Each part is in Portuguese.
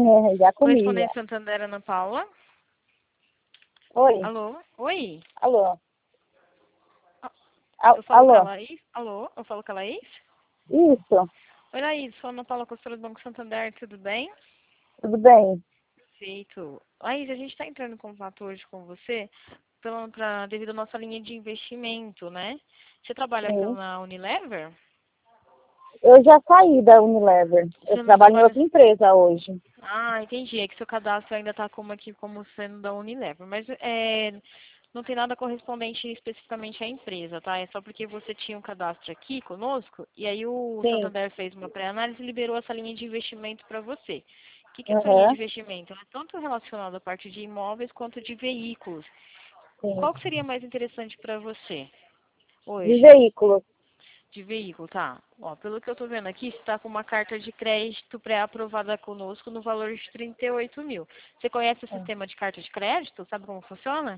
Já comi, já. Correspondente Santander, Ana Paula. Oi, Alô? Oi? alô, Ah, eu falo com a alô, Laís? Alô? Eu falo com a Laís? isso, Oi, Laís. Sou a Ana Paula, consultora do Banco Santander. Tudo bem? tudo bem? Perfeito. Laís, a gente está entrando em contato hoje com você devido à nossa linha de investimento, né? Você trabalha Sim. na Unilever? Eu já saí da Unilever. Eu Você não trabalho em trabalha... outra empresa hoje. Ah, entendi. É que seu cadastro ainda está como sendo da Unilever. Mas não tem nada correspondente especificamente à empresa, tá? É só porque você tinha um cadastro aqui conosco e aí o Sim. Santander fez uma pré-análise e liberou essa linha de investimento para você. O que é essa linha de Aham, investimento? Ela é tanto relacionada à parte de imóveis quanto de veículos. sim. Qual que seria mais interessante para você De hoje? veículos. De veículo, tá? Ó, pelo que eu tô vendo aqui, você está com uma carta de crédito pré-aprovada conosco no valor de 38 mil. Você conhece o sistema de carta de crédito? Sabe como funciona?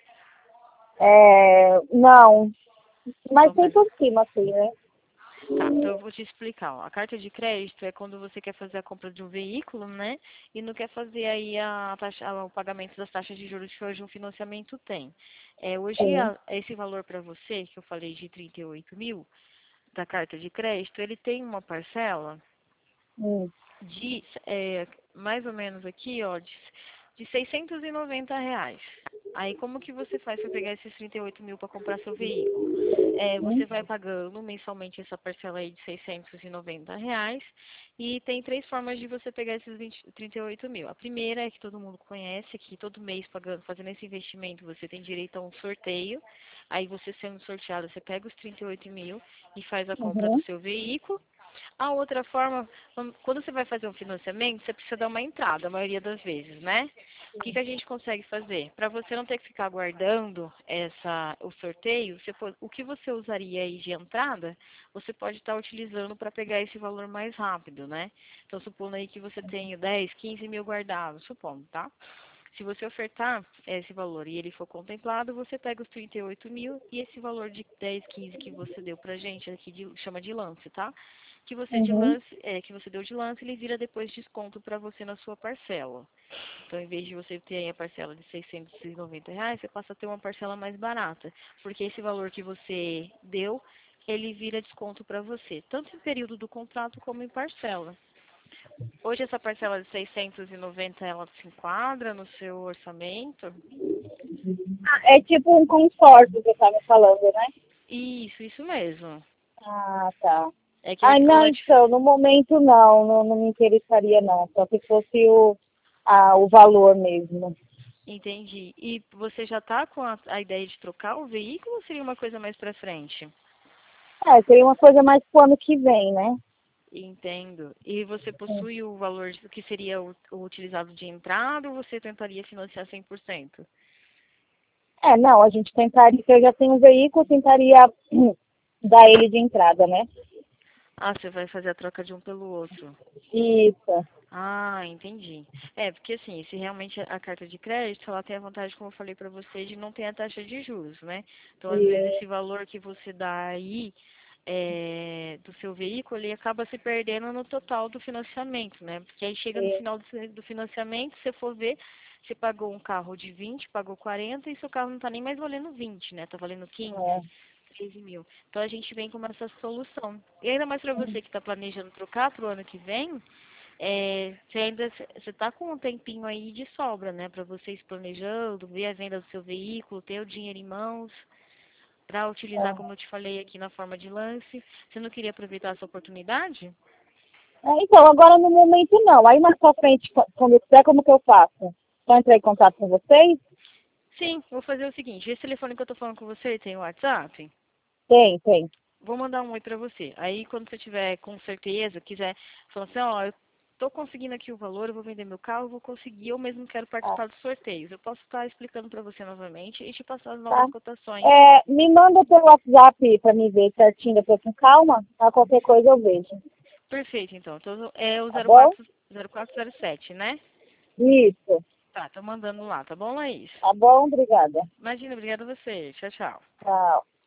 Não, mas Então, tem tá. por cima, assim, né? Tá, então eu vou te explicar. Ó. A carta de crédito é quando você quer fazer a compra de um veículo, né? E não quer fazer aí o pagamento das taxas de juros que hoje um financiamento tem. Hoje, Sim. esse valor para você, que eu falei de 38 mil, da carta de crédito, ele tem uma parcela Hum, de mais ou menos aqui, ó, de R$ 690. Aí como que você faz para pegar esses 38 mil para comprar seu veículo? hum, Você vai pagando mensalmente essa parcela aí de R$ 690 e tem três formas de você pegar esses 38 mil. A primeira é que todo mundo conhece, que todo mês pagando, fazendo esse investimento, você tem direito a um sorteio. Aí você sendo sorteado, você pega os 38 mil e faz a compra do uhum, seu veículo. A outra forma, quando você vai fazer um financiamento, você precisa dar uma entrada, a maioria das vezes, né? O que a gente consegue fazer? Para você não ter que ficar aguardando o sorteio, o que você usaria aí de entrada, você pode estar utilizando para pegar esse valor mais rápido, né? Então, supondo aí que você tenha 10, 15 mil guardados, supondo, tá? Se você ofertar esse valor e ele for contemplado, você pega os 38 mil e esse valor de 10, 15 que você deu pra gente, aqui chama de lance, tá? uhum. Que você deu de lance, ele vira depois desconto para você na sua parcela. Então, em vez de você ter aí a parcela de R$ 690, você passa a ter uma parcela mais barata, porque esse valor que você deu, ele vira desconto para você, tanto em período do contrato como em parcela. Hoje essa parcela de 690 ela se enquadra no seu orçamento? Ah, é tipo um consórcio que você tá me falando, né? Isso mesmo. Ah, tá. É que Ah, não, então, no momento não me interessaria não, só se fosse o valor mesmo. entendi. E você já está com a ideia de trocar o veículo ou seria uma coisa mais para frente? Seria uma coisa mais pro ano que vem, né? Entendo. E você possui o valor que seria o utilizado de entrada ou você tentaria financiar 100%? Não, a gente tentaria, se eu já tenho um veículo, tentaria dar ele de entrada, né? Ah, você vai fazer a troca de um pelo outro. Isso. Ah, entendi. Porque assim, se realmente a carta de crédito, ela tem a vantagem, como eu falei para você, de não ter a taxa de juros, né? Então, às vezes, E, esse valor que você dá aí do seu veículo, ele acaba se perdendo no total do financiamento, né? Porque aí chega no e, final do financiamento, se você for ver, você pagou um carro de 20, pagou 40 e seu carro não está nem mais valendo 20, né? Tá valendo 15, é. 13 mil. Então, a gente vem com essa solução. E ainda mais para você que está planejando trocar para o ano que vem, você está com um tempinho aí de sobra, né, para vocês planejando, ver a venda do seu veículo, ter o dinheiro em mãos, para utilizar, como eu te falei aqui, na forma de lance. Você não queria aproveitar essa oportunidade? Então, agora no momento não. Aí mais pra frente, quando eu quiser, como que eu faço? Só entrar em contato com vocês? Sim, vou fazer o seguinte, esse telefone que eu tô falando com você tem o WhatsApp? Tem, tem. Vou mandar um oi para você. Aí, quando você tiver com certeza, quiser, falar assim, ó, eu tô conseguindo aqui o valor, eu vou vender meu carro, eu vou conseguir, eu mesmo quero Ah, participar dos sorteios. Eu posso estar explicando para você novamente e te passar as tá. novas cotações. Me manda pelo WhatsApp para me ver certinho, depois com calma. A qualquer coisa eu vejo. Perfeito, então. Então é o Tá bom? 0407, né? Isso. Tá, tô mandando lá, tá bom, Laís? Tá bom? Obrigada. Imagina, obrigada a você. Tchau, tchau. Tchau.